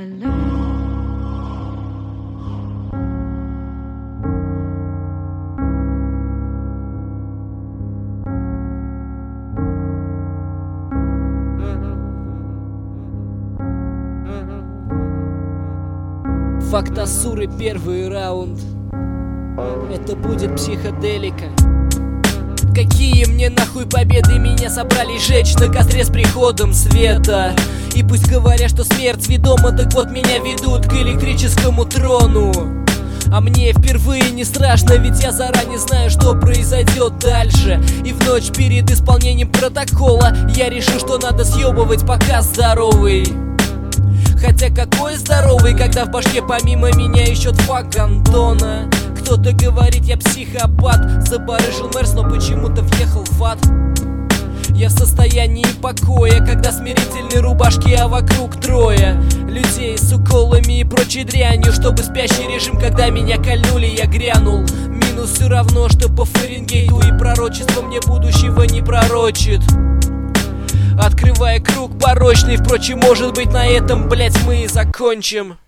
Фактасуры, первый раунд. Это будет психоделика. Какие мне нахуй победы, меня собрали жечь на костре с приходом света. И пусть говорят, что смерть ведома, так вот меня ведут к электрическому трону. А мне впервые не страшно, ведь я заранее знаю, что произойдет дальше. И в ночь перед исполнением протокола я решил, что надо съебывать, пока здоровый. Хотя какой здоровый, когда в башке помимо меня еще фак Антона. Кто-то говорит, я психопат, забарыжил Мерс, но почему-то въехал в ад. Я в состоянии покоя, когда смирительные рубашки, а вокруг трое людей с уколами и прочей дрянью. Чтобы спящий режим, когда меня кольнули, я грянул. Минус все равно, что по Фаренгейту, и пророчество мне будущего не пророчит. Открывая круг порочный, впрочем, может быть на этом, блять, мы и закончим.